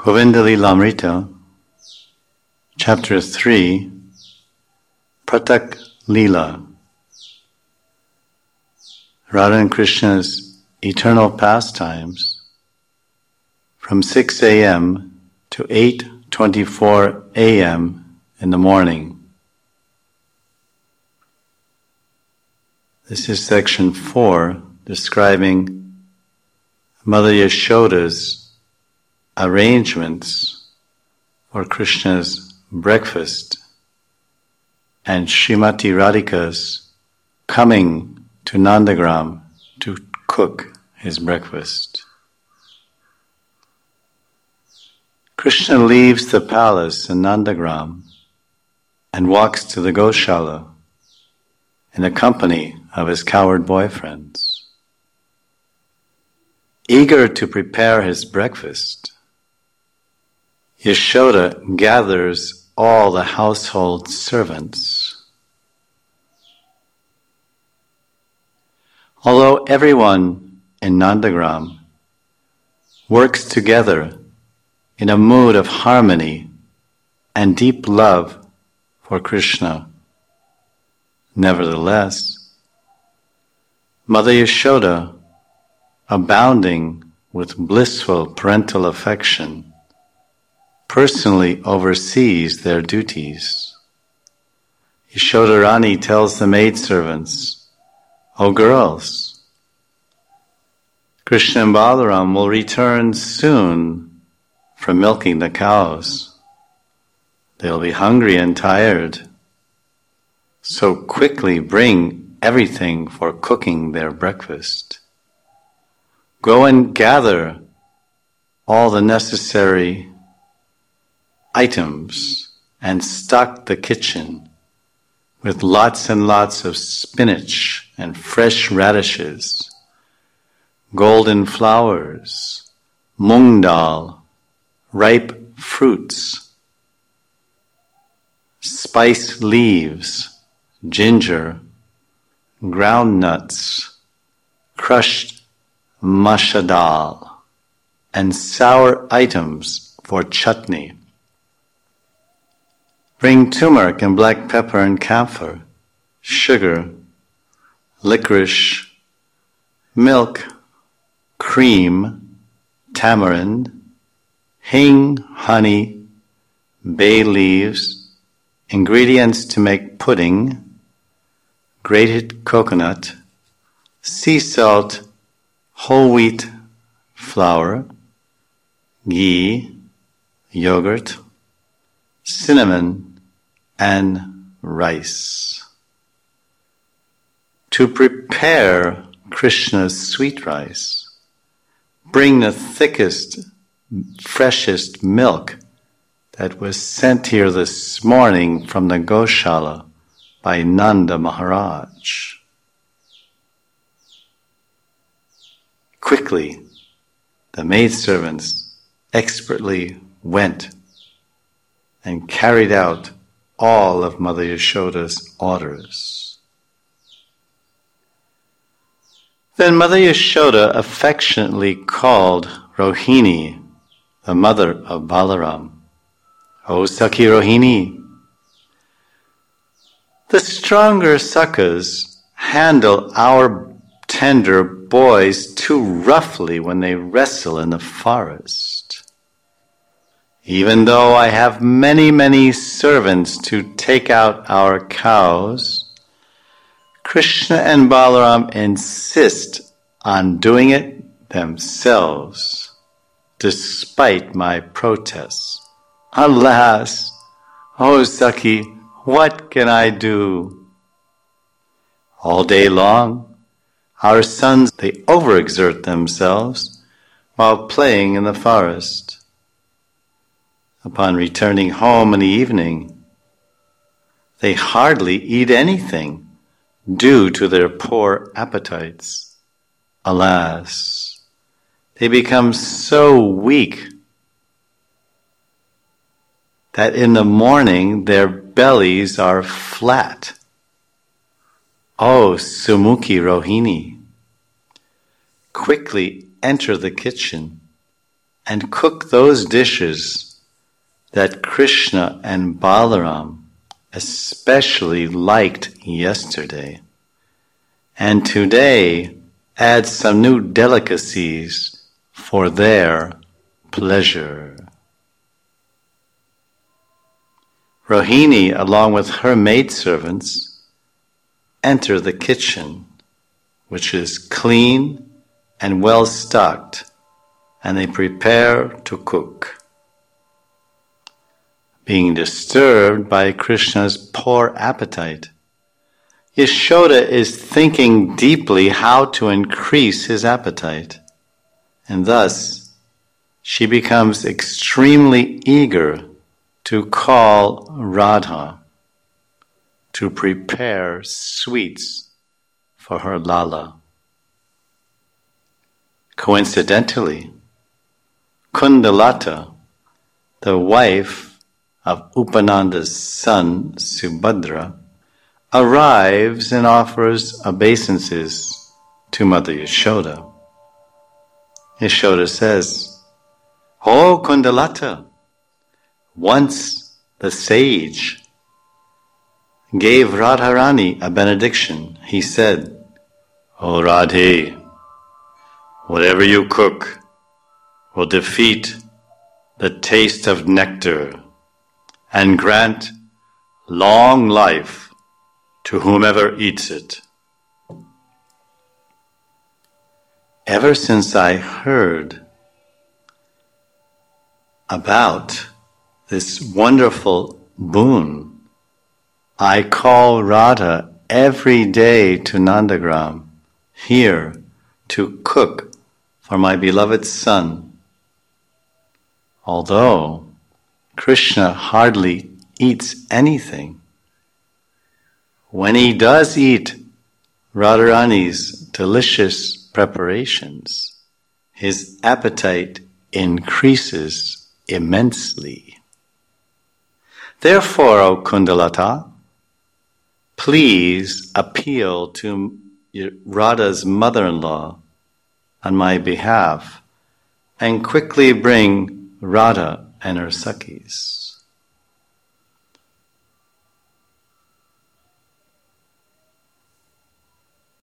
Govinda Lilamrita, Chapter 3, Pratak Lila. Radha and Krishna's eternal pastimes from 6 a.m. to 8:24 a.m. in the morning. This is section 4, describing Mother Yashoda's arrangements for Krishna's breakfast and Srimati Radhika's coming to Nandagram to cook his breakfast. Krishna leaves the palace in Nandagram and walks to the Goshala in the company of his cowherd boyfriends. Eager to prepare his breakfast, Yashoda gathers all the household servants. Although everyone in Nandagram works together in a mood of harmony and deep love for Krishna, nevertheless, Mother Yashoda, abounding with blissful parental affection, personally oversees their duties. Yashoda Rani tells the maidservants, "O girls, Krishna and Balaram will return soon from milking the cows. They'll be hungry and tired, so quickly bring everything for cooking their breakfast. Go and gather all the necessary items and stock the kitchen with lots and lots of spinach and fresh radishes, golden flowers, mung dal, ripe fruits, spice leaves, ginger, ground nuts, crushed masha dal, and sour items for chutney. Bring turmeric and black pepper and camphor, sugar, licorice, milk, cream, tamarind, hing, honey, bay leaves, ingredients to make pudding, grated coconut, sea salt, whole wheat flour, ghee, yogurt, cinnamon, and rice. To prepare Krishna's sweet rice, bring the thickest, freshest milk that was sent here this morning from the Goshala by Nanda Maharaj. Quickly, the maidservants expertly went and carried out all of Mother Yashoda's orders. Then Mother Yashoda affectionately called Rohini, the mother of Balaram. "O Sakhi Rohini, the stronger Sakhas handle our tender boys too roughly when they wrestle in the forest. Even though I have many servants to take out our cows, Krishna and Balaram insist on doing it themselves, despite my protests. Alas, O Sakhi, what can I do? All day long, our sons, they overexert themselves while playing in the forest. Upon returning home in the evening, they hardly eat anything due to their poor appetites. Alas, they become so weak that in the morning their bellies are flat. O Sumukhi Rohini, quickly enter the kitchen and cook those dishes that Krishna and Balaram especially liked yesterday, and today add some new delicacies for their pleasure. Rohini, along with her maidservants, enter the kitchen, which is clean and well stocked, and they prepare to cook. Being disturbed by Krishna's poor appetite, Yashoda is thinking deeply how to increase his appetite, and thus she becomes extremely eager to call Radha to prepare sweets for her Lala. Coincidentally, Kundalata, the wife of Upananda's son Subhadra, arrives and offers obeisances to Mother Yashoda. Yashoda says, "Oh Kundalata, once the sage gave Radharani a benediction. He said, 'O Radhe, whatever you cook will defeat the taste of nectar and grant long life to whomever eats it.' Ever since I heard about this wonderful boon, I call Radha every day to Nandagram here to cook for my beloved son. Although Krishna hardly eats anything, when he does eat Radharani's delicious preparations, his appetite increases immensely. Therefore, O Kundalata, please appeal to Radha's mother-in-law on my behalf and quickly bring Radha and her Sakhis."